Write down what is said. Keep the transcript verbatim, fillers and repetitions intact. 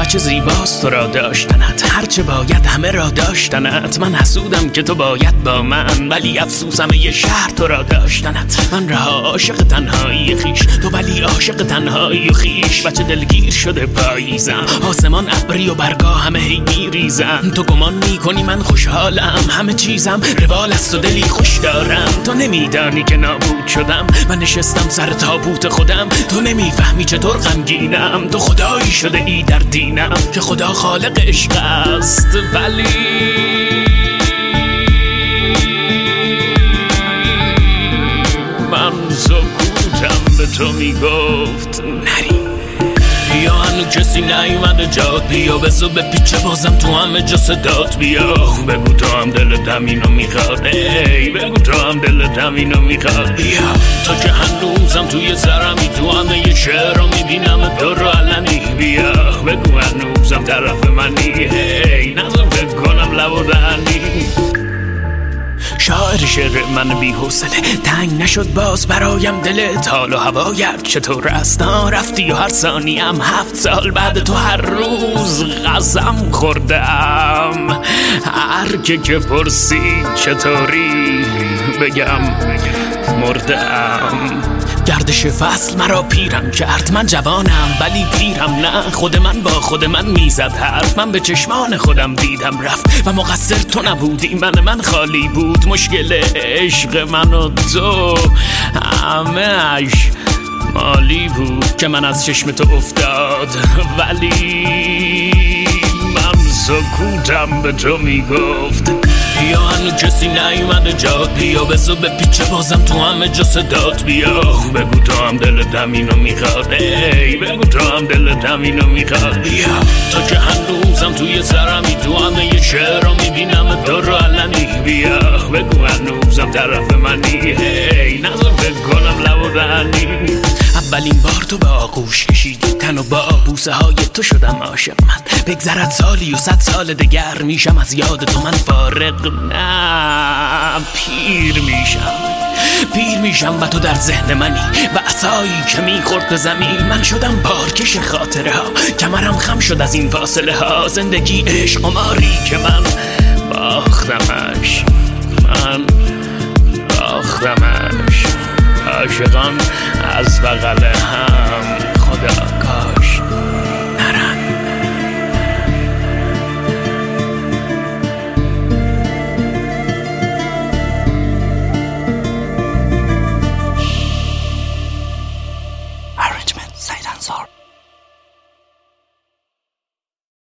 چه زیباست تو را داشتنت، هرچه باید همه را داشتنت. من حسودم که تو باید با من، ولی افسوسم یه شهر تو را داشتنت. من رها عاشق تنهایی خیش، تو ولی عاشق تنهایی و خیش. بچه دلگیر شده پاییزم، آسمان ابری و برگا همه هی میریزم. تو گمان میکنی من خوشحالم، همه چیزم روال است و دلی خوش دارم. تو نمیدانی که نابود شدم، من نشستم سر تابوت خودم. تو نمیفهمی چطور غمگینم، تو خدایی شده ای در دینم که خدا خالق عشق است. ولی من سکوتم به تو میگفت نری، بیا هنو کسی نیومده جات، بیا بزو به پیچه بازم تو همه جا صدات. بیا بگو تو هم دلت همینو میخواد، ای بگو تو هم دلت همینو میخواد. بیا تا که هنوزم توی سرمی، تو همه یه شعر رو میبینم تو رو علنی. بیا بگو هنوزم طرف منی، ای نظر فکر کنم لب و دهنی. شاعر شعر من بی حوصله، تنگ نشد باز برایم دلت. حال و هوایت چطور است؟ رفتی و هر ثانیم هفت سال بعد تو هر روز غزم خوردم. هر که که پرسید چطوری بگم مردم. گردش فصل مرا پیرم کرد، من جوانم ولی پیرم نه. خود من با خود من میزد حرف، من به چشمان خودم دیدم رفت. و مقصر تو نبودی، من من خالی بود. مشکل عشق من و تو همه‌اش مالی بود که من از چشم تو افتاد. ولی من سکوتم به تو میگفت بیا هنو کسی نیومده جات، بیا بزو به پیچه بازم تو همه جا صدات. بیا بگو تو هم دلت همینو میخواد، ای بگو تو هم دلت همینو میخواد. بیا تا که هنوزم توی سرمی، تو همه یه شعر رو میبینم تو رو علنی. بیا بگو هنوزم طرف منی، ای نظر فکر کنم لب و دهنی. اولین بار تو به آغوش کشیدی تن و با بوسه های تو شدم عاشق من. بگذرد سالی و صد سال دگر میشم از یاد تو من فارغ. نه پیر میشم، پیر میشم و تو در ذهن منی و عصایی که میخورد به زمین. من شدم بارکش خاطره ها، کمرم خم شد از این فاصله ها. زندگی عشق قماری که من باختمش، من باختمش. عاشقان از بغل هم